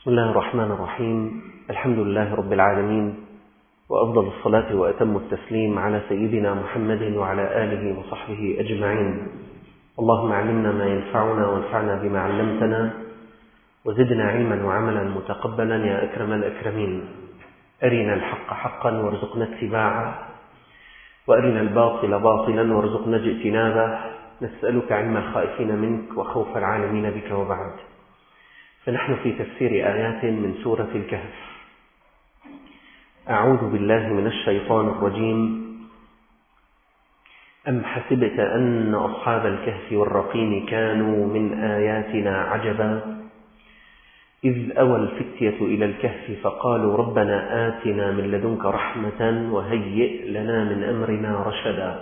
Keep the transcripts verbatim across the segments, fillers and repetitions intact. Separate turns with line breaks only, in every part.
بسم الله الرحمن الرحيم. الحمد لله رب العالمين، وأفضل الصلاة وأتم التسليم على سيدنا محمد وعلى آله وصحبه أجمعين. اللهم علمنا ما ينفعنا وانفعنا بما علمتنا، وزدنا علما وعملا متقبلا يا أكرم الأكرمين. أرنا الحق حقا وارزقنا اتباعه، وأرنا الباطل باطلا وارزقنا اجتنابه. نسألك علم الخائفين منك وخوف العالمين بك. وبعد، فنحن في تفسير آيات من سورة الكهف. أعوذ بالله من الشيطان الرجيم. أم حسبت أن أصحاب الكهف والرقيم كانوا من آياتنا عجبا إذ أوى الفتية إلى الكهف فقالوا ربنا آتنا من لدنك رحمة وهيئ لنا من أمرنا رشدا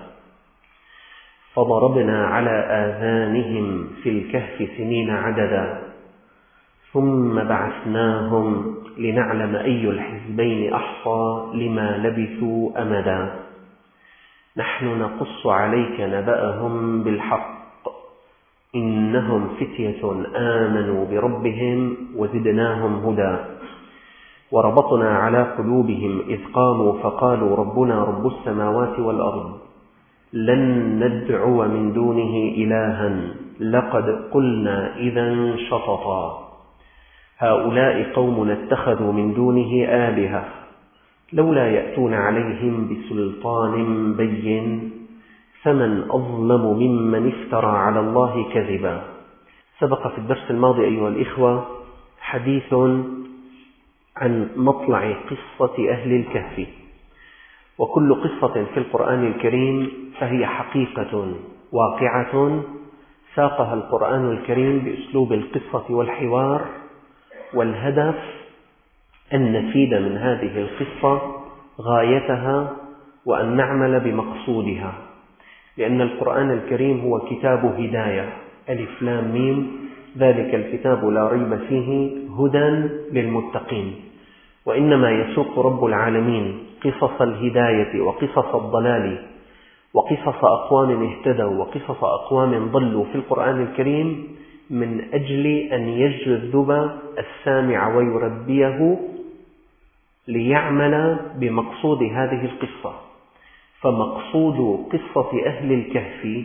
فضربنا على آذانهم في الكهف سنين عددا ثم بعثناهم لنعلم أي الحزبين أحصى لما لبثوا أمدا نحن نقص عليك نبأهم بالحق إنهم فتية آمنوا بربهم وزدناهم هدى وربطنا على قلوبهم إذ قاموا فقالوا ربنا رب السماوات والأرض لن ندعو من دونه إلها لقد قلنا إذا شططا هؤلاء قوم اتخذوا من دونه آلهة لولا يأتون عليهم بسلطان بين فمن أظلم ممن افترى على الله كذبا. سبق في الدرس الماضي أيها الإخوة حديث عن مطلع قصة أهل الكهف، وكل قصة في القرآن الكريم فهي حقيقة واقعة ساقها القرآن الكريم بأسلوب القصة والحوار، والهدف أن نفيد من هذه القصة غايتها وأن نعمل بمقصودها، لأن القرآن الكريم هو كتاب هداية. ألف لام ميم ذلك الكتاب لا ريب فيه هدى للمتقين. وإنما يسوق رب العالمين قصص الهداية وقصص الضلال وقصص أقوام اهتدوا وقصص أقوام ضلوا في القرآن الكريم من أجل أن يجذب السامع ويربيه ليعمل بمقصود هذه القصة. فمقصود قصة أهل الكهف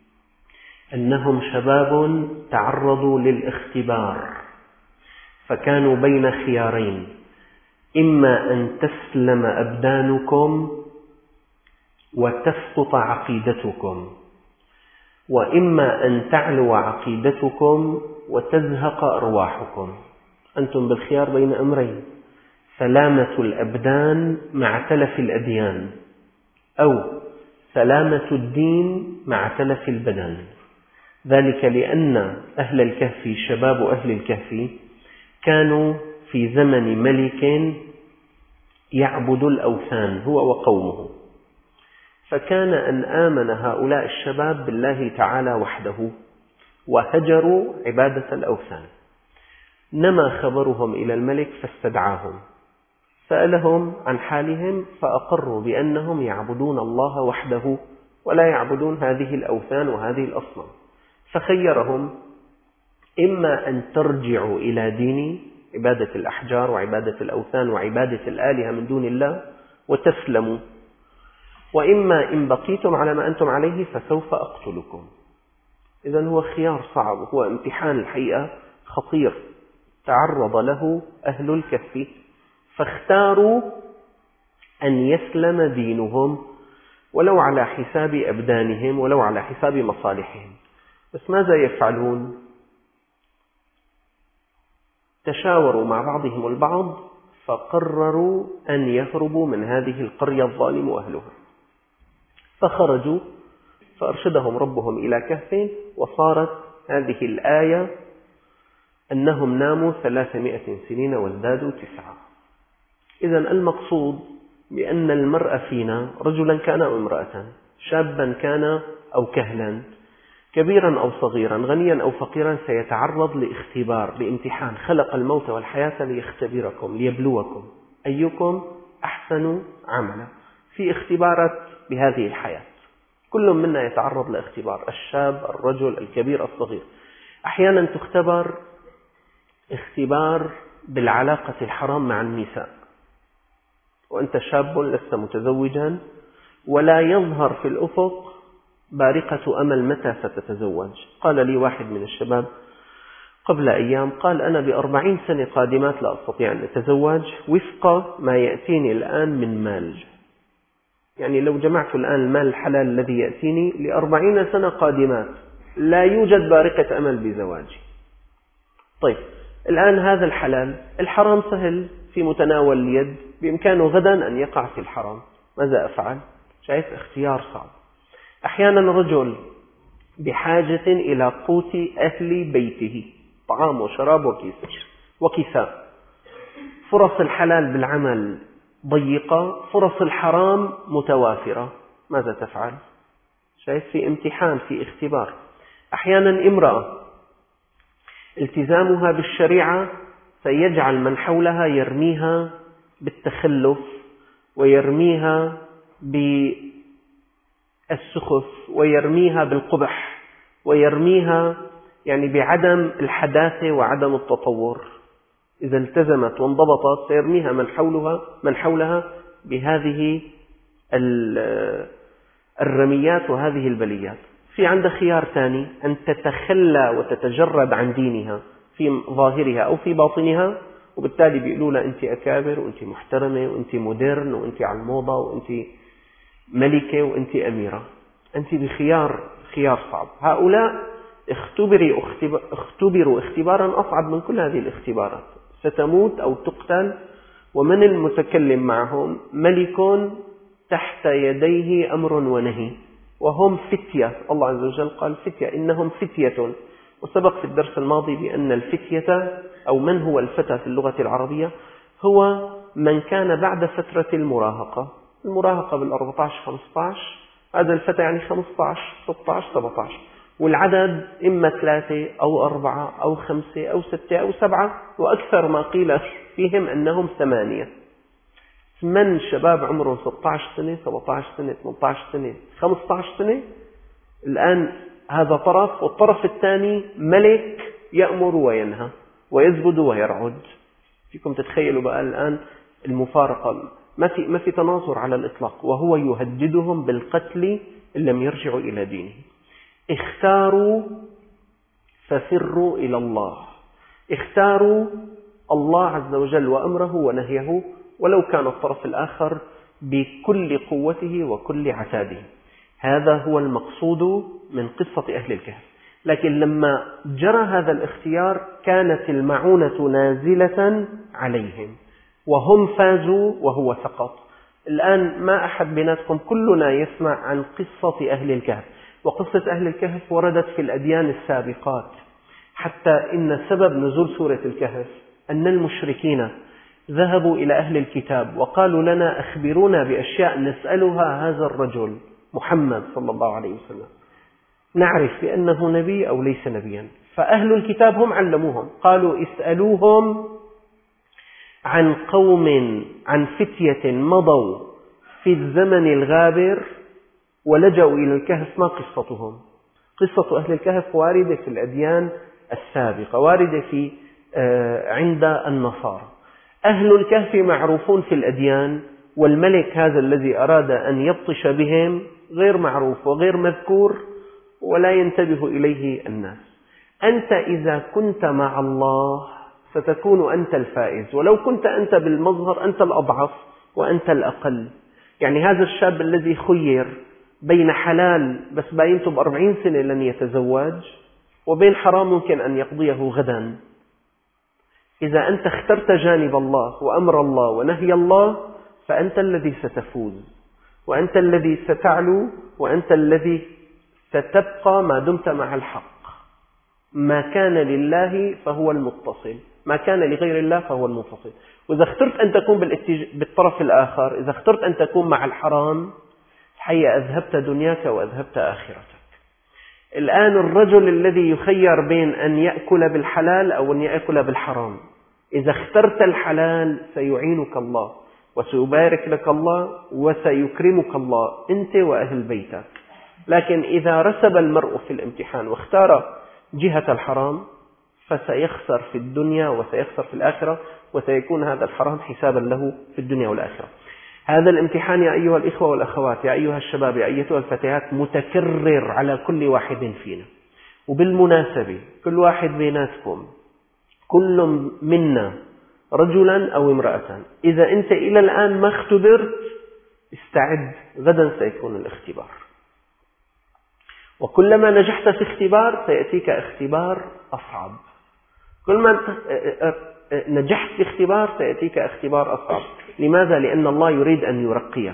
أنهم شباب تعرضوا للاختبار، فكانوا بين خيارين: إما أن تسلم أبدانكم وتسقط عقيدتكم، وإما أن تعلو عقيدتكم وتزهق أرواحكم. أنتم بالخيار بين أمرين: سلامة الأبدان مع تلف الأديان، أو سلامة الدين مع تلف البدن. ذلك لأن أهل الكهف، شباب أهل الكهف، كانوا في زمن ملك يعبد الأوثان هو وقومه، فكان أن آمن هؤلاء الشباب بالله تعالى وحده وهجروا عبادة الأوثان. نما خبرهم إلى الملك فاستدعاهم، سألهم عن حالهم فأقروا بأنهم يعبدون الله وحده ولا يعبدون هذه الأوثان وهذه الأصنام. فخيرهم: إما أن ترجعوا إلى ديني، عبادة الأحجار وعبادة الأوثان وعبادة الآلهة من دون الله، وتسلموا، وإما إن بقيتم على ما أنتم عليه فسوف أقتلكم. إذن هو خيار صعب، هو امتحان الحقيقة خطير تعرض له أهل الكهف، فاختاروا أن يسلم دينهم ولو على حساب أبدانهم ولو على حساب مصالحهم. بس ماذا يفعلون؟ تشاوروا مع بعضهم البعض فقرروا أن يهربوا من هذه القرية الظالم أهلها، فخرجوا فأرشدهم ربهم إلى كهف، وصارت هذه الآية أنهم ناموا ثلاثمائة سنين وازدادوا تسعة. إذن المقصود بأن المرء فينا رجلا كان أو امرأة، شابا كان أو كهلا، كبيرا أو صغيرا، غنيا أو فقيرا، سيتعرض لاختبار، لامتحان. خلق الموت والحياة ليختبركم ليبلوكم أيكم أحسن عملا. في اختبارات بهذه الحياة، كل منا يتعرض لاختبار، الشاب، الرجل، الكبير، الصغير. أحيانا تختبر اختبار بالعلاقة الحرام مع النساء وأنت شاب لست متزوجا، ولا يظهر في الأفق بارقة أمل متى ستتزوج. قال لي واحد من الشباب قبل أيام، قال أنا بأربعين سنة قادمات لا أستطيع أن أتزوج وفق ما يأتيني الآن من مال. يعني لو جمعت الآن المال الحلال الذي يأتيني لأربعين سنة قادمات لا يوجد بارقة أمل بزواجي. طيب الآن هذا الحلال، الحرام سهل في متناول اليد، بإمكانه غدا أن يقع في الحرام، ماذا أفعل؟ شايف اختيار صعب. أحيانا رجل بحاجة إلى قوت أهل بيته، طعام وشراب وكساء، فرص الحلال بالعمل ضيقة، فرص الحرام متوافرة، ماذا تفعل؟ شايف في امتحان، في اختبار. أحيانا امرأة التزامها بالشريعة سيجعل من حولها يرميها بالتخلف ويرميها بالسخف ويرميها بالقبح ويرميها يعني بعدم الحداثة وعدم التطور. إذا التزمت وانضبطت سيرميها من حولها من حولها بهذه الرميات وهذه البليات. في عندها خيار ثاني، أن تتخلى وتتجرد عن دينها في ظاهرها أو في باطنها، وبالتالي بيقولوا لها أنت أكابر وأنت محترمة وأنت مودرن وأنت على الموضة وأنت ملكة وأنت أميرة. أنت بخيار خيار صعب. هؤلاء اختبروا اختبروا اختبارا أصعب من كل هذه الاختبارات، ستموت أو تقتل، ومن المتكلم معهم ملك تحت يديه أمر ونهي، وهم فتية. الله عز وجل قال فتية، إنهم فتية. وسبق في الدرس الماضي بأن الفتية أو من هو الفتى في اللغة العربية هو من كان بعد فترة المراهقة. المراهقة بالأربعة عشر خمسة عشر، هذا الفتى يعني خمسة عشر ستة عشر سبعة عشر، والعدد إما ثلاثة أو أربعة أو خمسة أو ستة أو سبعة، وأكثر ما قيل فيهم أنهم ثمانية. من شباب عمرهم ستة عشر سنة سبعة عشر سنة ثمانية عشر سنة خمسة عشر سنة. الآن هذا طرف، والطرف الثاني ملك يأمر وينهى ويسجد ويرعد. فيكم تتخيلوا بقى الآن المفارقة، ما في ما في تناظر على الإطلاق، وهو يهددهم بالقتل إن لم يرجعوا إلى دينه. اختاروا ففروا إلى الله، اختاروا الله عز وجل وأمره ونهيه، ولو كان الطرف الآخر بكل قوته وكل عتاده. هذا هو المقصود من قصة أهل الكهف. لكن لما جرى هذا الاختيار كانت المعونة نازلة عليهم وهم فازوا وهو سقط. الآن ما أحد بيناتكم كلنا يسمع عن قصة أهل الكهف، وقصة أهل الكهف وردت في الأديان السابقات، حتى إن سبب نزول سورة الكهف أن المشركين ذهبوا إلى أهل الكتاب وقالوا لنا أخبرونا بأشياء نسألها هذا الرجل محمد صلى الله عليه وسلم، نعرف بأنه نبي أو ليس نبيا. فأهل الكتاب هم علموهم، قالوا اسألوهم عن قوم عن فتية مضوا في الزمن الغابر ولجأوا إلى الكهف، ما قصتهم؟ قصة أهل الكهف واردة في الأديان السابقة، واردة في عند النصارى. أهل الكهف معروفون في الأديان، والملك هذا الذي أراد أن يبطش بهم غير معروف وغير مذكور ولا ينتبه إليه الناس. أنت إذا كنت مع الله ستكون أنت الفائز، ولو كنت أنت بالمظهر أنت الأضعف وأنت الأقل. يعني هذا الشاب الذي خير بين حلال بس باينته بأربعين سنة لن يتزوج، وبين حرام ممكن أن يقضيه غدا، إذا أنت اخترت جانب الله وأمر الله ونهي الله فأنت الذي ستفوز، وأنت الذي ستعلو، وأنت الذي ستبقى ما دمت مع الحق. ما كان لله فهو المتصل، ما كان لغير الله فهو المنفصل. وإذا اخترت أن تكون بالطرف الآخر، إذا اخترت أن تكون مع الحرام، حقيقة أذهبت دنياك وأذهبت آخرتك. الآن الرجل الذي يخير بين أن يأكل بالحلال أو أن يأكل بالحرام، إذا اخترت الحلال سيعينك الله وسيبارك لك الله وسيكرمك الله أنت وأهل بيتك. لكن إذا رسب المرء في الامتحان واختار جهة الحرام فسيخسر في الدنيا وسيخسر في الآخرة، وسيكون هذا الحرام حسابا له في الدنيا والآخرة. هذا الامتحان يا أيها الإخوة والأخوات، يا أيها الشباب، يا أيتها الفتيات، متكرر على كل واحد فينا. وبالمناسبة كل واحد بيناتكم، كل منا رجلا أو امرأة، إذا أنت إلى الآن ما اختبرت استعد، غدا سيكون الاختبار. وكلما نجحت في اختبار سيأتيك اختبار أصعب، كلما نجحت في اختبار سيأتيك اختبار أصعب. لماذا؟ لأن الله يريد أن يرقيك.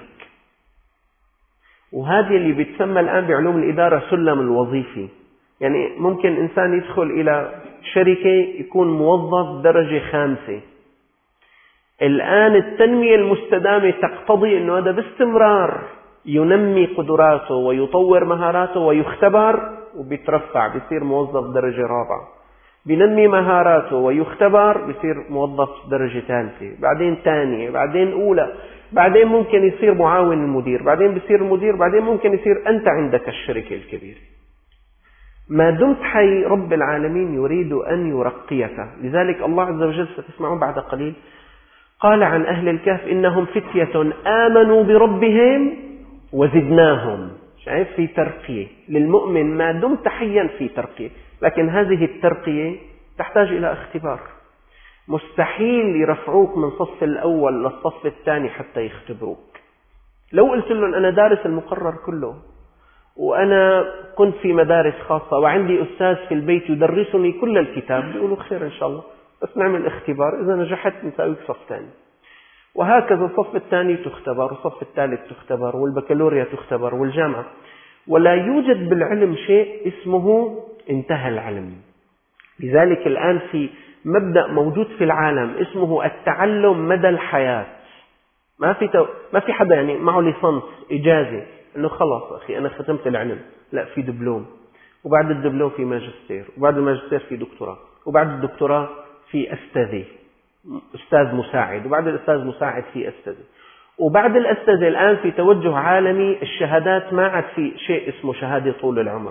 وهذه اللي بتسمى الآن بعلوم الإدارة سلم الوظيفي. يعني ممكن إنسان يدخل إلى شركة يكون موظف درجة خامسة، الآن التنمية المستدامة تقتضي أنه هذا باستمرار ينمي قدراته ويطور مهاراته ويختبر وبيترفع، بيصير موظف درجة رابعة، بينمي مهاراته ويختبر، بيصير موظف درجة ثالثة، بعدين ثانية، بعدين أولى، بعدين ممكن يصير معاون المدير، بعدين بيصير المدير، بعدين ممكن يصير أنت عندك الشركة الكبيرة. ما دمت حي رب العالمين يريد أن يرقيك. لذلك الله عز وجل ستسمعون بعد قليل قال عن أهل الكهف إنهم فتية آمنوا بربهم وزدناهم. شايف؟ في ترقية للمؤمن ما دمت حيا، في ترقية، لكن هذه الترقية تحتاج إلى اختبار. مستحيل يرفعوك من صف الأول للصف الثاني حتى يختبروك. لو قلت لهم أنا دارس المقرر كله وأنا كنت في مدارس خاصة وعندي أستاذ في البيت يدرسني كل الكتاب، بيقولوا خير إن شاء الله، بس نعمل اختبار، إذا نجحت نساويك صف ثاني. وهكذا الصف الثاني تختبر، والصف الثالث تختبر، والبكالوريا تختبر، والجامعة. ولا يوجد بالعلم شيء اسمه انتهى العلم. لذلك الآن في مبدأ موجود في العالم اسمه التعلم مدى الحياة. ما في تو... ما في حدا يعني معه ليسانس إجازة إنه خلاص أخي أنا ختمت العلم، لا، في دبلوم، وبعد الدبلوم في ماجستير، وبعد الماجستير في دكتوراه، وبعد الدكتوراه في أستاذي أستاذ مساعد، وبعد الأستاذ مساعد في أستاذي، وبعد الأستاذي الآن في توجه عالمي الشهادات، ما عاد في شيء اسمه شهادة طول العمر.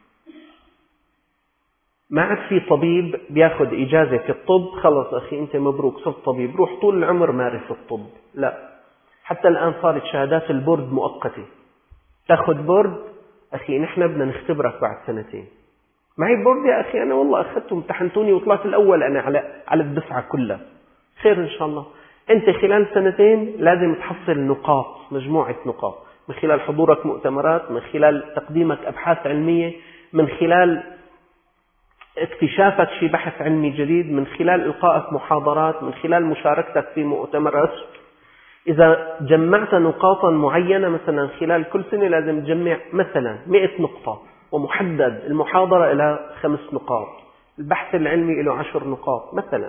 ما عاد في طبيب بياخد إجازة في الطب خلص أخي أنت مبروك صرت طبيب، روح طول العمر مارس الطب. لا، حتى الآن صارت شهادات البورد مؤقتة. تاخد بورد أخي نحن بدنا نختبرك بعد سنتين. معي بورد يا أخي أنا والله أخذته امتحنتوني وطلعت الأول أنا على على الدفعة كلها. خير إن شاء الله. أنت خلال سنتين لازم تحصل نقاط، مجموعة نقاط، من خلال حضورك مؤتمرات، من خلال تقديمك أبحاث علمية، من خلال اكتشافك في بحث علمي جديد، من خلال إلقائك محاضرات، من خلال مشاركتك في مؤتمرات. إذا جمعت نقاطا معينة مثلا خلال كل سنة لازم تجمع مثلا مئة نقطة، ومحدد المحاضرة إلى خمس نقاط، البحث العلمي له عشر نقاط مثلا.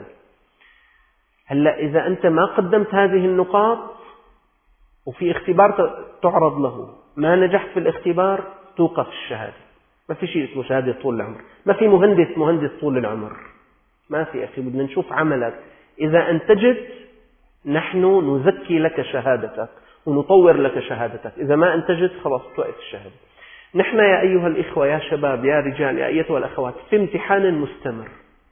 هلا إذا أنت ما قدمت هذه النقاط وفي اختبار تعرض له، ما نجحت في الاختبار توقف الشهادة. ما في شيء اسمه شهادة طول العمر، ما في مهندس مهندس طول العمر، ما في أخي. بدنا نشوف عملك. إذا أنتجت نحن نزكي لك شهادتك ونطور لك شهادتك، إذا ما أنتجت خلاص توقف الشهادة. نحن يا أيها الإخوة، يا شباب، يا رجال، يا أيتها الأخوات، في امتحان مستمر.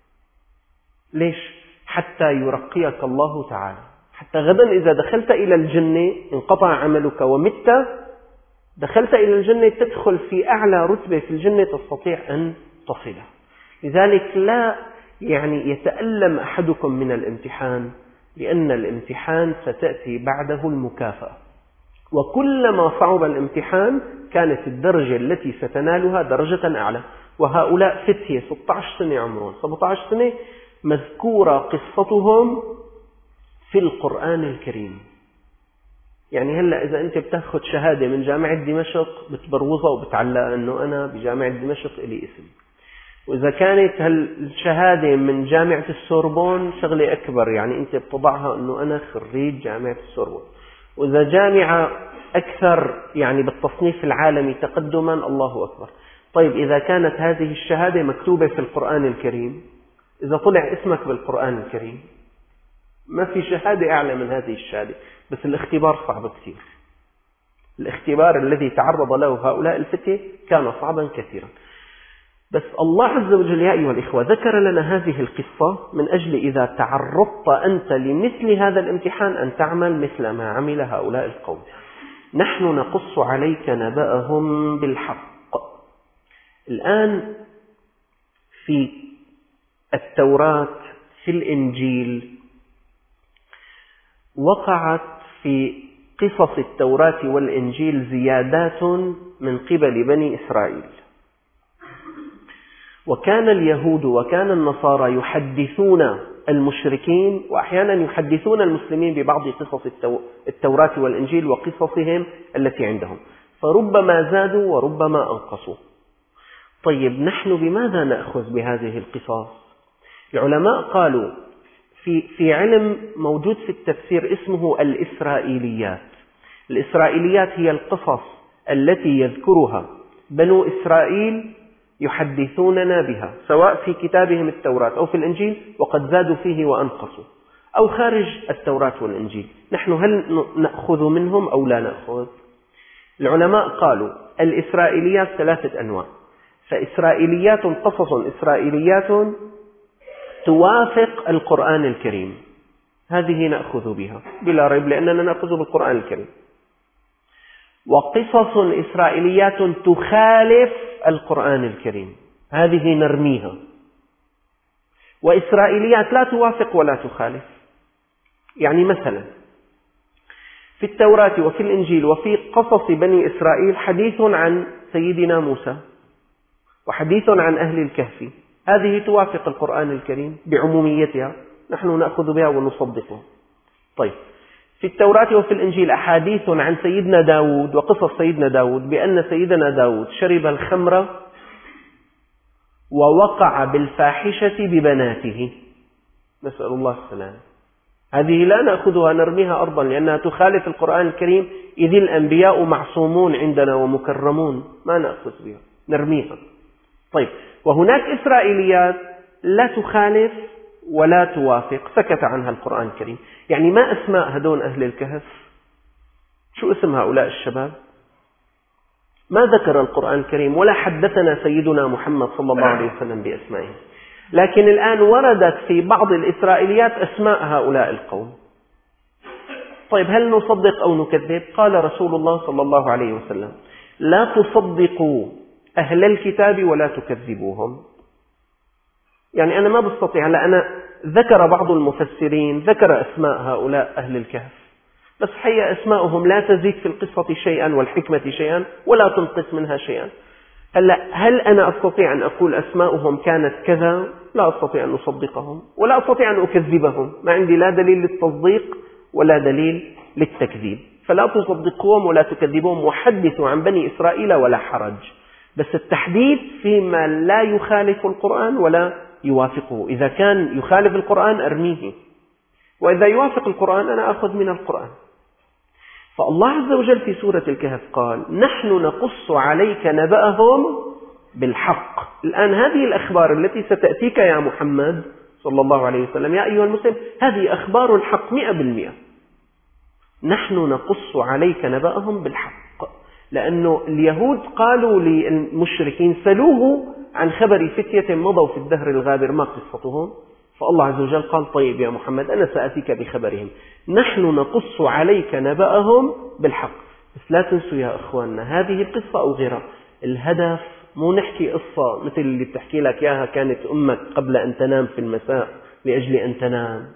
ليش؟ حتى يرقيك الله تعالى، حتى غدا إذا دخلت إلى الجنة انقطع عملك ومت، دخلت إلى الجنة تدخل في أعلى رتبة في الجنة تستطيع أن تصله. لذلك لا يعني يتألم أحدكم من الامتحان، لأن الامتحان ستأتي بعده المكافأة. وكلما صعب الامتحان كانت الدرجة التي ستنالها درجة أعلى. وهؤلاء فتية ستة عشر سنة عمرهم، سبعة عشر سنة، مذكورة قصتهم في القرآن الكريم. يعني هلأ إذا أنت بتاخذ شهادة من جامعة دمشق بتبروزها وبتعلقها أنه أنا بجامعة دمشق إلي اسم، وإذا كانت هالشهادة من جامعة السوربون شغلة أكبر، يعني أنت بتضعها أنه أنا خريج جامعة السوربون. وإذا جامعة أكثر يعني بالتصنيف العالمي تقدما، الله أكبر. طيب إذا كانت هذه الشهادة مكتوبة في القرآن الكريم، إذا طلع اسمك بالقرآن الكريم، ما في شهادة أعلى من هذه الشهادة. بس الاختبار صعب كثير. الاختبار الذي تعرض له هؤلاء الفتية كان صعبا كثيرا. بس الله عز وجل يا أيها الإخوة ذكر لنا هذه القصة من أجل إذا تعرضت أنت لمثل هذا الامتحان أن تعمل مثل ما عمل هؤلاء القوم. نحن نقص عليك نبأهم بالحق. الآن في التوراة في الإنجيل وقعت في قصص التوراة والإنجيل زيادات من قبل بني إسرائيل، وكان اليهود وكان النصارى يحدثون المشركين وأحيانا يحدثون المسلمين ببعض قصص التوراة والإنجيل وقصصهم التي عندهم، فربما زادوا وربما أنقصوا. طيب نحن بماذا نأخذ بهذه القصص؟ العلماء قالوا في في علم موجود في التفسير اسمه الإسرائيليات. الإسرائيليات هي القصص التي يذكرها بنو إسرائيل يحدثوننا بها، سواء في كتابهم التوراة أو في الإنجيل، وقد زادوا فيه وأنقصوا، أو خارج التوراة والإنجيل. نحن هل نأخذ منهم أو لا نأخذ؟ العلماء قالوا الإسرائيليات ثلاثة أنواع. فإسرائيليات قصص إسرائيليات توافق القرآن الكريم، هذه نأخذ بها بلا ريب لأننا نأخذ بالقرآن الكريم. وقصص إسرائيليات تخالف القرآن الكريم، هذه نرميها. وإسرائيليات لا توافق ولا تخالف. يعني مثلا في التوراة وفي الإنجيل وفي قصص بني إسرائيل حديث عن سيدنا موسى وحديث عن أهل الكهف، هذه توافق القرآن الكريم بعموميتها، نحن نأخذ بها ونصدقها. طيب في التوراة وفي الإنجيل أحاديث عن سيدنا داود وقصص سيدنا داود بأن سيدنا داود شرب الخمر ووقع بالفاحشة ببناته، نسأل الله السلامة. هذه لا نأخذها نرميها أرضا لأنها تخالف القرآن الكريم، إذ الأنبياء معصومون عندنا ومكرمون، ما نأخذ بها نرميها. طيب وهناك إسرائيليات لا تخالف ولا توافق، سكت عنها القرآن الكريم. يعني ما أسماء هدون أهل الكهف؟ شو اسم هؤلاء الشباب؟ ما ذكر القرآن الكريم ولا حدثنا سيدنا محمد صلى الله عليه وسلم بأسمائهم. لكن الآن وردت في بعض الإسرائيليات أسماء هؤلاء القوم. طيب هل نصدق أو نكذب؟ قال رسول الله صلى الله عليه وسلم لا تصدقوا أهل الكتاب ولا تكذبوهم. يعني أنا ما بستطيع، هلا أنا ذكر بعض المفسرين ذكر أسماء هؤلاء أهل الكهف، بس حقيقة أسماءهم لا تزيد في القصة شيئا والحكمة شيئا ولا تنقص منها شيئا. هلا هل أنا أستطيع أن أقول أسماؤهم كانت كذا؟ لا أستطيع أن أصدقهم ولا أستطيع أن أكذبهم، ما عندي لا دليل للتصديق ولا دليل للتكذيب. فلا تصدقوهم ولا تكذبوهم، وحدثوا عن بني إسرائيل ولا حرج، بس التحديث فيما لا يخالف القرآن ولا يوافقه. إذا كان يخالف القرآن أرميه، وإذا يوافق القرآن أنا أخذ من القرآن. فالله عز وجل في سورة الكهف قال نحن نقص عليك نبأهم بالحق. الآن هذه الأخبار التي ستأتيك يا محمد صلى الله عليه وسلم يا أيها المسلم، هذه أخبار الحق مئة بالمئة. نحن نقص عليك نبأهم بالحق، لأنه اليهود قالوا للمشركين سلوه عن خبر فتية مضوا في الدهر الغابر ما قصتهم. فالله عز وجل قال طيب يا محمد أنا سأتيك بخبرهم، نحن نقص عليك نبأهم بالحق. بس لا تنسوا يا أخواننا هذه القصة أو غيرها، الهدف مو نحكي قصة مثل اللي بتحكي لك إياها كانت أمك قبل أن تنام في المساء لأجل أن تنام،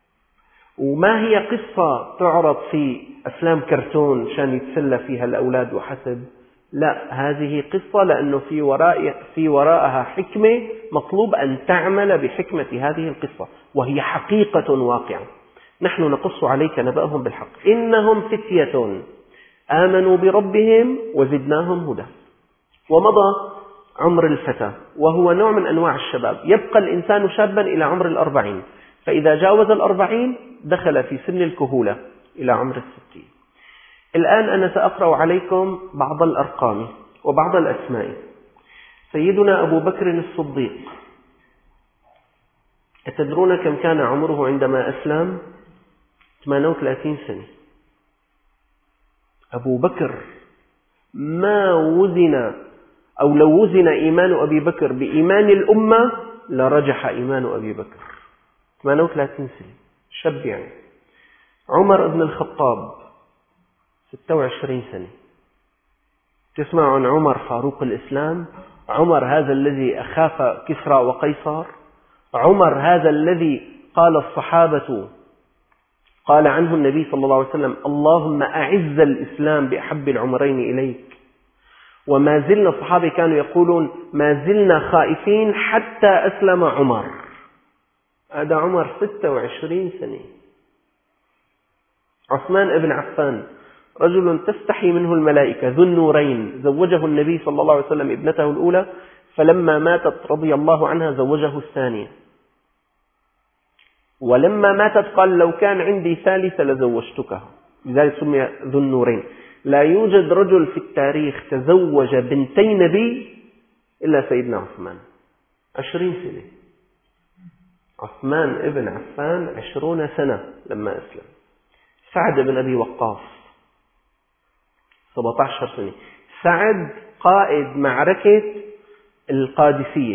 وما هي قصة تعرض في أفلام كرتون شان يتسلى فيها الأولاد وحسب. لا، هذه قصة لأنه في وراء في وراءها حكمة، مطلوب أن تعمل بحكمة هذه القصة، وهي حقيقة واقعة. نحن نقص عليك نبأهم بالحق إنهم فتية آمنوا بربهم وزدناهم هدى. ومضى عمر الفتى وهو نوع من أنواع الشباب، يبقى الإنسان شابا إلى عمر الأربعين، فإذا جاوز الأربعين دخل في سن الكهولة إلى عمر الستين. الآن أنا سأقرأ عليكم بعض الأرقام وبعض الأسماء. سيدنا أبو بكر الصديق، أتدرون كم كان عمره عندما أسلم؟ ثمانية وثلاثين سنة. أبو بكر ما وزن أو لو وزن إيمان أبي بكر بإيمان الأمة لرجح إيمان أبي بكر. ثمانية وثلاثين سنة، شاب يعني. عمر بن الخطاب ستة وعشرين سنة. تسمع عن عمر فاروق الإسلام، عمر هذا الذي أخاف كسرى وقيصر، عمر هذا الذي قال الصحابة قال عنه النبي صلى الله عليه وسلم: اللهم أعز الإسلام بأحب العمرين إليك. وما زلنا، الصحابة كانوا يقولون: ما زلنا خائفين حتى أسلم عمر. هذا عمر ستة وعشرين سنة. عثمان بن عفان رجل تستحي منه الملائكة، ذو النورين، زوجه النبي صلى الله عليه وسلم ابنته الأولى، فلما ماتت رضي الله عنها زوجه الثانية، ولما ماتت قال: لو كان عندي ثالثة لزوجتكها، لذلك سمي ذو النورين. لا يوجد رجل في التاريخ تزوج بنتي نبي إلا سيدنا عثمان. عشرين سنة. عثمان ابن عفان عشرون سنة لما أسلم. سعد بن أبي وقاص سبعة عشر سنة. سعد قائد معركة القادسية،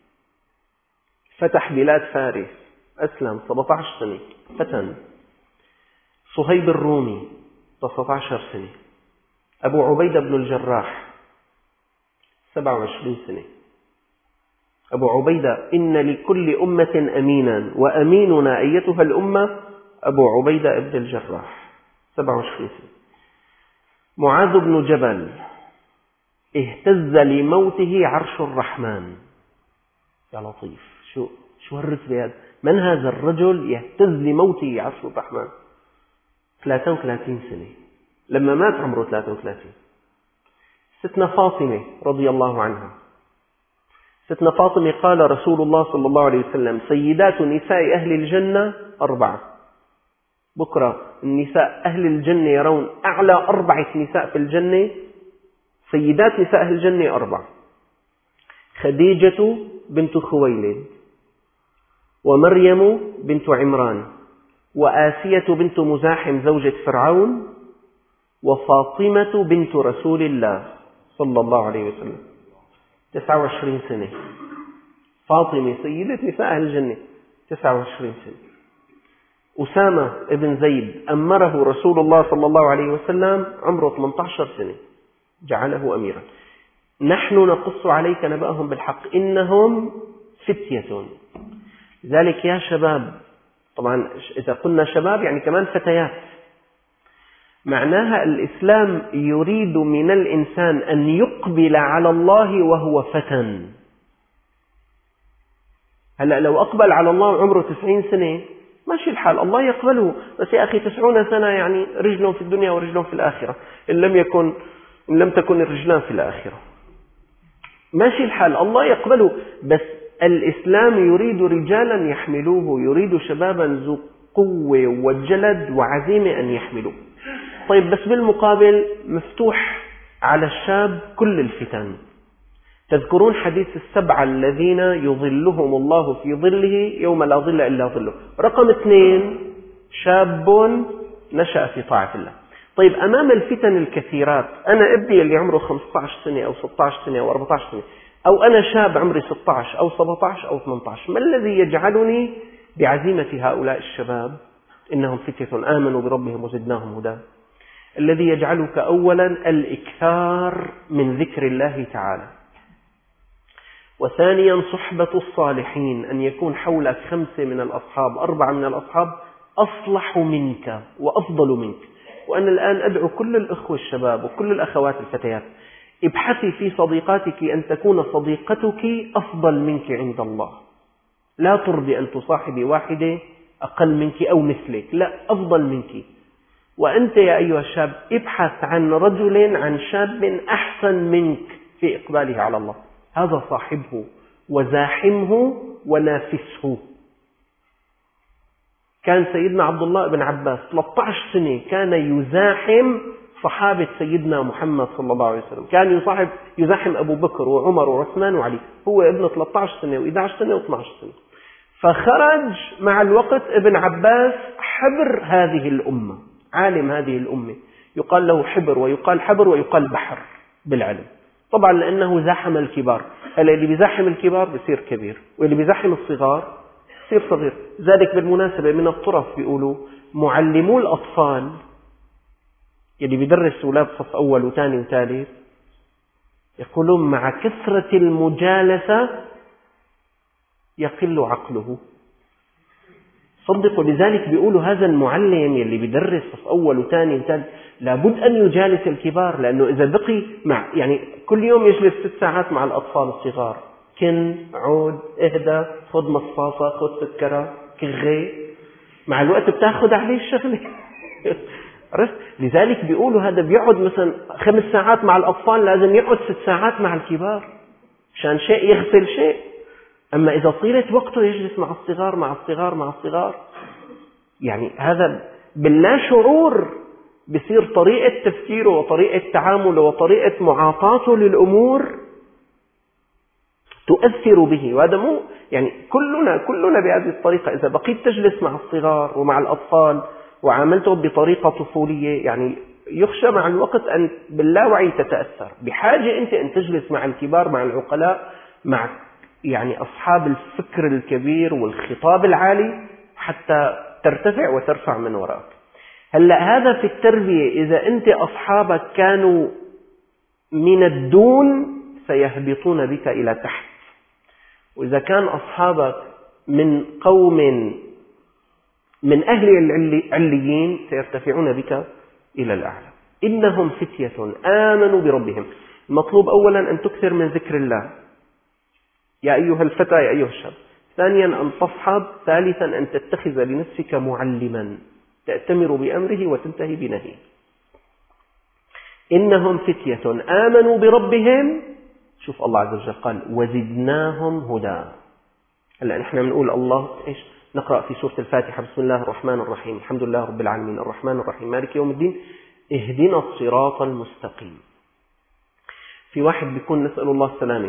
فتح بلاد فارس، أسلم سبعة عشر سنة، فتن. صهيب الرومي تسعة عشر سنة. أبو عبيدة بن الجراح سبعة وعشرين سنة. أبو عبيدة: إن لكل أمة أمينا وأميننا أيتها الأمة أبو عبيدة بن الجراح سبعة وعشرين سنة. معاذ بن جبل اهتز لموته عرش الرحمن. يا لطيف، شو شو هالرتبة هذا؟ من هذا الرجل يهتز لموته عرش الرحمن؟ ثلاثة وثلاثين سنة لما مات، عمره ثلاثة وثلاثين. ستنا فاطمة رضي الله عنها. ستنا فاطمة قال رسول الله صلى الله عليه وسلم: سيدات نساء أهل الجنة أربعة. بكرة النساء أهل الجنة يرون أعلى أربعة نساء في الجنة. سيدات نساء أهل الجنة أربعة: خديجة بنت خويلد، ومريم بنت عمران، وآسية بنت مزاحم زوجة فرعون، وفاطمة بنت رسول الله صلى الله عليه وسلم. تسعة وعشرين سنة. فاطمة سيدة نساء أهل الجنة تسعة وعشرين سنة. أسامة بن زيد أمره رسول الله صلى الله عليه وسلم عمره ثمانية عشر سنة، جعله أميرا. نحن نقص عليك نبأهم بالحق إنهم فتية. لذلك يا شباب، طبعا إذا قلنا شباب يعني كمان فتيات، معناها الإسلام يريد من الإنسان أن يقبل على الله وهو فتى. هلأ لو أقبل على الله عمره تسعين سنة ماشي الحال، الله يقبله، بس يا أخي تسعون سنة يعني رجل في الدنيا ورجل في الآخرة، إن لم يكن إن لم تكن الرجلان في الآخرة. ماشي الحال، الله يقبله، بس الإسلام يريد رجالا يحملوه، يريد شبابا ذو قوة وجلد وعزيمة أن يحملوه. طيب بس بالمقابل مفتوح على الشاب كل الفتن. تذكرون حديث السبعة الذين يظلهم الله في ظله يوم لا ظل إلا ظله. رقم اثنين: شاب نشأ في طاعة الله. طيب أمام الفتن الكثيرات، أنا ابني اللي عمره خمسة عشر سنة أو ستة عشر سنة أو أربعة عشر سنة، أو أنا شاب عمري ستة عشر أو سبعة عشر أو ثمانية عشر، ما الذي يجعلني بعزيمة هؤلاء الشباب إنهم فتية آمنوا بربهم وزدناهم هدى؟ الذي يجعلك أولا الإكثار من ذكر الله تعالى، وثانيا صحبة الصالحين، أن يكون حولك خمسة من الأصحاب، أربعة من الأصحاب أصلح منك وأفضل منك. وأنا الآن أدعو كل الأخوة الشباب وكل الأخوات الفتيات، ابحثي في صديقاتك أن تكون صديقتك أفضل منك عند الله. لا ترضي أن تصاحبي واحدة أقل منك أو مثلك، لا، أفضل منك. وأنت يا أيها الشاب ابحث عن رجل عن شاب أحسن منك في إقباله على الله، هذا صاحبه وزاحمه ونافسه. كان سيدنا عبد الله بن عباس ثلاثة عشر سنة كان يزاحم صحابة سيدنا محمد صلى الله عليه وسلم، كان يصاحب يزاحم أبو بكر وعمر وعثمان وعلي، هو ابن ثلاثة عشر سنة وإحدى عشرة سنة واثني عشر سنة. فخرج مع الوقت ابن عباس حبر هذه الأمة، عالم هذه الأمة، يقال له حبر ويقال حبر ويقال بحر بالعلم. طبعا لأنه زاحم الكبار. هلا اللي بيزاحم الكبار بيصير كبير، واللي بيزاحم الصغار بيصير صغير. ذلك بالمناسبة من الطرف بيقولوا معلمو الأطفال اللي بيدرس أولاد صف أول وثاني وثالث، يقولون مع كثرة المجالسة يقل عقله. صدقوا، لذلك بيقولوا هذا المعلم اللي بيدرس صف أول وثاني وثالث لابد أن يجالس الكبار، لأنه إذا بقي مع يعني كل يوم يجلس ست ساعات مع الأطفال الصغار، كن عود اهدى خذ مصاصة خذ سكرة كغي، مع الوقت بتاخذ عليه الشغلة. لذلك بيقولوا هذا بيقعد مثلا خمس ساعات مع الأطفال، لازم يقعد ست ساعات مع الكبار عشان شيء يغسل شيء. أما إذا طيلت وقته يجلس مع الصغار مع الصغار مع الصغار، يعني هذا باللا شعور بصير طريقة تفكيره وطريقة تعامله وطريقة معاطاته للأمور تؤثر به. وهذا مو يعني كلنا كلنا بهذه الطريقة. إذا بقيت تجلس مع الصغار ومع الأطفال وعاملتهم بطريقة طفولية، يعني يخشى مع الوقت أن باللاوعي تتأثر. بحاجة أنت أن تجلس مع الكبار مع العقلاء مع يعني أصحاب الفكر الكبير والخطاب العالي حتى ترتفع وترفع من وراك. هلأ هذا في التربية، إذا أنت أصحابك كانوا من الدون سيهبطون بك إلى تحت، وإذا كان أصحابك من قوم من أهل العليين سيرتفعون بك إلى الأعلى. إنهم فتية آمنوا بربهم. المطلوب أولا أن تكثر من ذكر الله يا أيها الفتى يا أيها الشاب. ثانيا أن تصحب. ثالثا أن تتخذ لنفسك معلما تأتمر بأمره وتنتهي بنهيه. إنهم فتية آمنوا بربهم. شوف الله عز وجل قال وزدناهم هدى. هلا نحن بنقول الله إيش؟ نقرأ في سورة الفاتحة بسم الله الرحمن الرحيم الحمد لله رب العالمين الرحمن الرحيم مالك يوم الدين اهدنا الصراط المستقيم. في واحد بيكون نسأل الله السلامة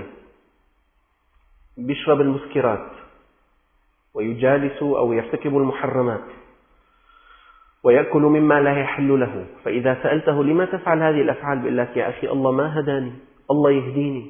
بيشرب المسكرات ويجالس أو يرتكب المحرمات ويأكل مما لا يحل له، فإذا سألته لما تفعل هذه الأفعال بيقول لك يا أخي الله ما هداني، الله يهديني.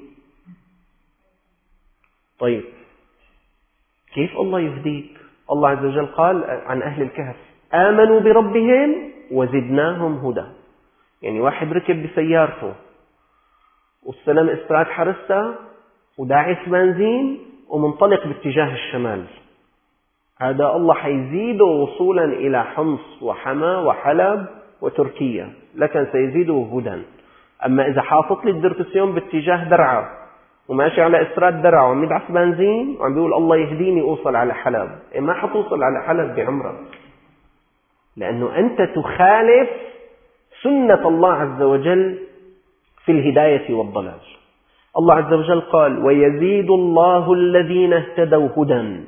طيب كيف الله يهديك؟ الله عز وجل قال عن أهل الكهف آمنوا بربهم وزدناهم هدى. يعني واحد ركب بسيارته والسلام استراد حرسته وداعس بنزين ومنطلق باتجاه الشمال، هذا الله حيزيده وصولا إلى حمص وحما وحلب وتركيا، لكن سيزيده هدى. أما إذا حاطط لي الدرتسيون باتجاه درعا وماشي على إسراد درعا وعم يدعس بنزين وعم بيقول الله يهديني أوصل على حلب، إيه ما حتوصل على حلب بعمرك، لأنه أنت تخالف سنة الله عز وجل في الهداية والضلال. الله عز وجل قال ويزيد الله الذين اهتدوا هدى.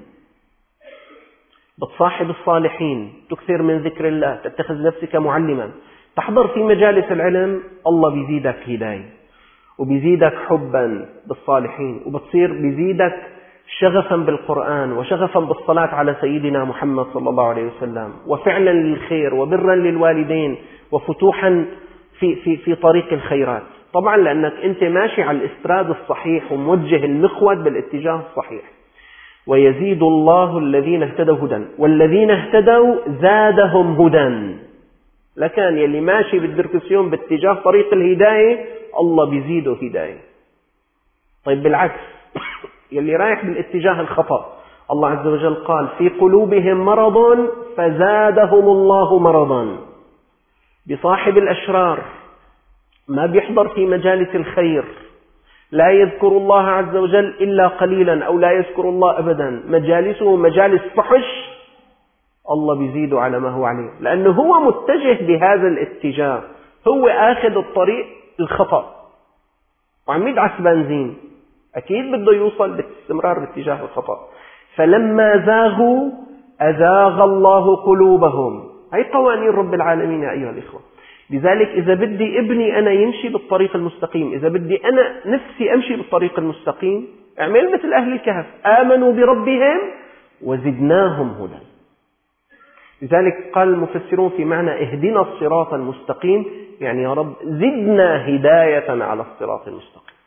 بتصاحب الصالحين، تكثر من ذكر الله، تتخذ نفسك معلما، تحضر في مجالس العلم، الله بيزيدك هداية وبيزيدك حبا بالصالحين، وبتصير بيزيدك شغفا بالقرآن وشغفا بالصلاة على سيدنا محمد صلى الله عليه وسلم، وفعلا للخير وبرا للوالدين وفتوحا في, في, في طريق الخيرات. طبعا لأنك أنت ماشي على الاستراد الصحيح وموجه المخود بالاتجاه الصحيح. ويزيد الله الذين اهتدوا هدى والذين اهتدوا زادهم هدى. لكن يلي ماشي بالدركسيون باتجاه طريق الهداية الله بيزيده هداية. طيب بالعكس يلي رايح بالاتجاه الخطأ الله عز وجل قال في قلوبهم مرض فزادهم الله مرضا. بصاحب الأشرار ما بيحضر في مجالس الخير، لا يذكر الله عز وجل إلا قليلا أو لا يذكر الله أبدا، مجالسه مجالس فحش، الله بيزيده على ما هو عليه، لأنه هو متجه بهذا الاتجاه، هو آخذ الطريق الخطأ وعم يدعس بنزين، أكيد بده يوصل باستمرار باتجاه الخطأ. فلما زاغوا أزاغ الله قلوبهم. هي قوانين رب العالمين يا أيها الإخوة. لذلك إذا بدي ابني أنا يمشي بالطريق المستقيم، إذا بدي أنا نفسي أمشي بالطريق المستقيم، اعمل مثل أهل الكهف آمنوا بربهم وزدناهم هدى. لذلك قال المفسرون في معنى اهدنا الصراط المستقيم، يعني يا رب زدنا هداية على الصراط المستقيم.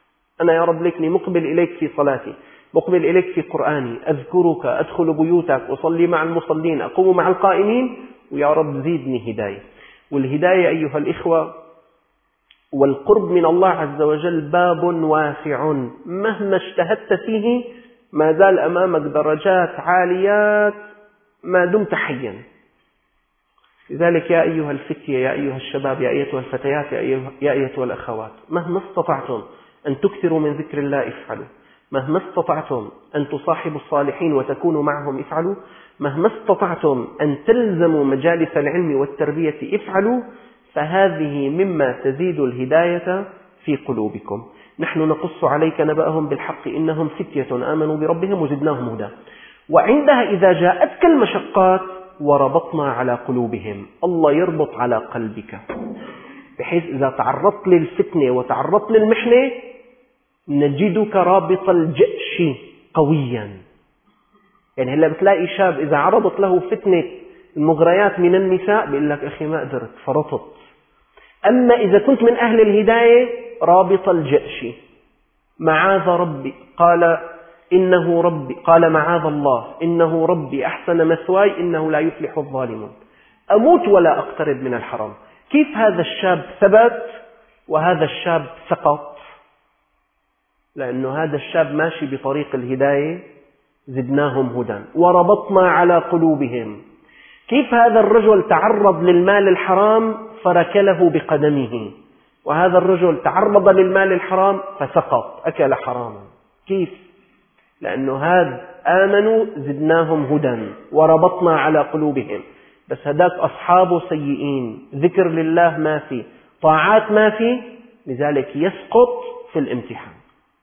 أنا يا رب لكني مقبل إليك في صلاتي، مقبل إليك في قرآني، أذكرك، أدخل بيوتك، أصلي مع المصلين، أقوم مع القائمين، ويا رب زيدني هداية. والهداية أيها الإخوة والقرب من الله عز وجل باب واسع، مهما اجتهدت فيه ما زال أمامك درجات عاليات ما دمت حيا. لذلك يا أيها الفتية، يا أيها الشباب، يا أيتها الفتيات، يا أيتها الأخوات، مهما استطعتم أن تكثروا من ذكر الله افعلوا، مهما استطعتم أن تصاحبوا الصالحين وتكونوا معهم افعلوا، مهما استطعتم أن تلزموا مجالس العلم والتربية افعلوا، فهذه مما تزيد الهداية في قلوبكم. نحن نقص عليك نبأهم بالحق إنهم فتية آمنوا بربهم وزدناهم هدى. وعندها إذا جاءتك المشقات وربطنا على قلوبهم، الله يربط على قلبك بحيث إذا تعرضت للفتنة وتعرضت للمحنة نجدك رابط الجأش قويا. يعني هلا بتلاقي شاب إذا عرضت له فتنة المغريات من النساء بيقول لك أخي ما قدرت فرطت. أما إذا كنت من أهل الهداية رابط الجأش، معاذ ربي قال إنه ربي، قال معاذ الله إنه ربي أحسن مثواي إنه لا يفلح الظالمون، أموت ولا أقترب من الحرام. كيف هذا الشاب ثبت وهذا الشاب سقط؟ لأنه هذا الشاب ماشي بطريق الهداية زدناهم هدى وربطنا على قلوبهم. كيف هذا الرجل تعرض للمال الحرام فركله بقدمه، وهذا الرجل تعرض للمال الحرام فسقط أكل حراما. كيف؟ لأنه هذا آمنوا زدناهم هدى وربطنا على قلوبهم، بس هداك أصحابه سيئين، ذكر لله ما في، طاعات ما في، لذلك يسقط في الامتحان.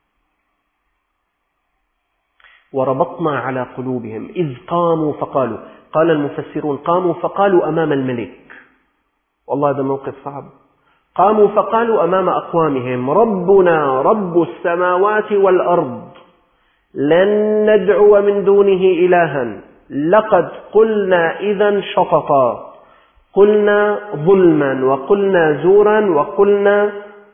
وربطنا على قلوبهم إذ قاموا فقالوا، قال المفسرون قاموا فقالوا أمام الملك، والله هذا موقف صعب. قاموا فقالوا أمام أقوامهم ربنا رب السماوات والأرض لن ندعو من دونه إلها لقد قلنا إذا شططا، قلنا ظلما وقلنا زورا وقلنا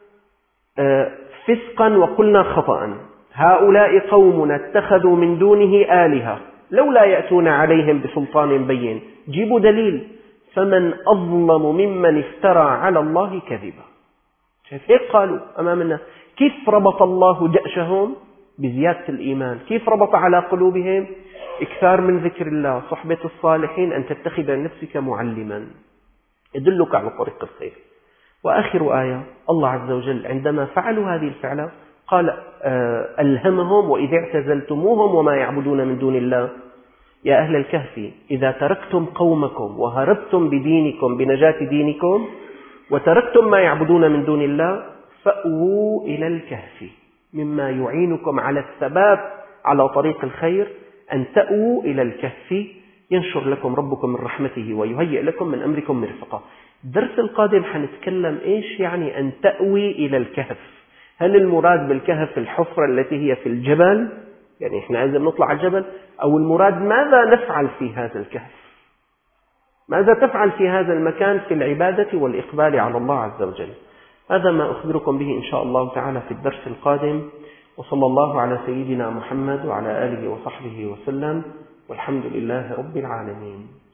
فسقا وقلنا خطأ، هؤلاء قومنا اتخذوا من دونه آلهة لولا يأتون عليهم بسلطان بين. جيبوا دليل. فمن أظلم ممن افترى على الله كذبا. شايف هيك قالوا أمام الناس. كيف ربط الله جأشهم؟ بزيادة الإيمان. كيف ربط على قلوبهم؟ إكثار من ذكر الله، صحبة الصالحين، أن تتخذ نفسك معلما يدلك على طريق الخير. وآخر آية الله عز وجل عندما فعلوا هذه الفعلة قال ألهمهم وإذ اعتزلتموهم وما يعبدون من دون الله يا أهل الكهف إذا تركتم قومكم وهربتم بدينكم بنجاة دينكم وتركتم ما يعبدون من دون الله فأووا إلى الكهف مما يعينكم على الثبات على طريق الخير، أن تأووا إلى الكهف ينشر لكم ربكم من رحمته ويهيئ لكم من أمركم مرفقا. الدرس القادم حنتكلم إيش يعني أن تأوي إلى الكهف. هل المراد بالكهف الحفرة التي هي في الجبل، يعني إحنا عايزين نطلع على الجبل، أو المراد ماذا نفعل في هذا الكهف، ماذا تفعل في هذا المكان في العبادة والإقبال على الله عز وجل. هذا ما أخبركم به إن شاء الله تعالى في الدرس القادم. وصلى الله على سيدنا محمد وعلى آله وصحبه وسلم، والحمد لله رب العالمين.